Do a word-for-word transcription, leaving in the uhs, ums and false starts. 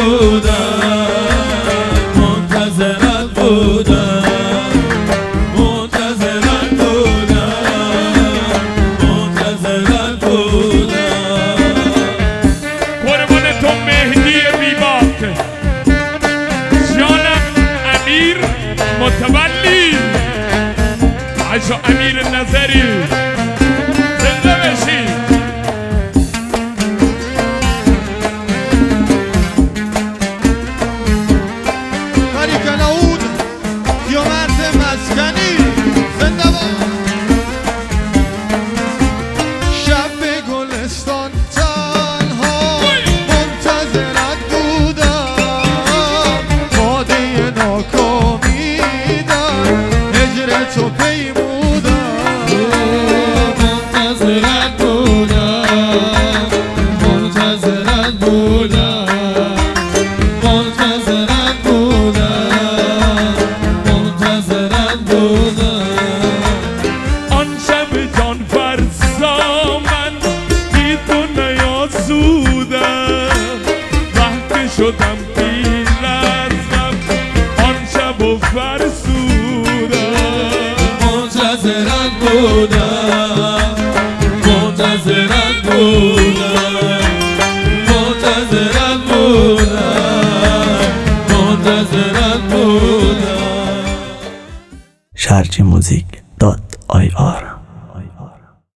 بودم منتظرت بودم منتظرت بودم منتظرت بودم. قربان تو مهدی بیباک، جانم امیر متولی، عشق امیر نظری، زنده بشی. تاریک نعود قیامت مسکنی زنده باد. شب به گلستان تنها منتظرت بودم، باده ناکامیدم هجر تو پیمودم. منتظرت بودم منتظرت بودم منتظرت بودم منتظرت بودم. آن شب جان فرسا من بی تو نیاسودم، وقتی شدم بی‌لرزم آن شب و فرسودم. منتظرت بودم منتظرت بودم منتظرت بودم منتظرت بودم. شرجی موزیک دات آی آر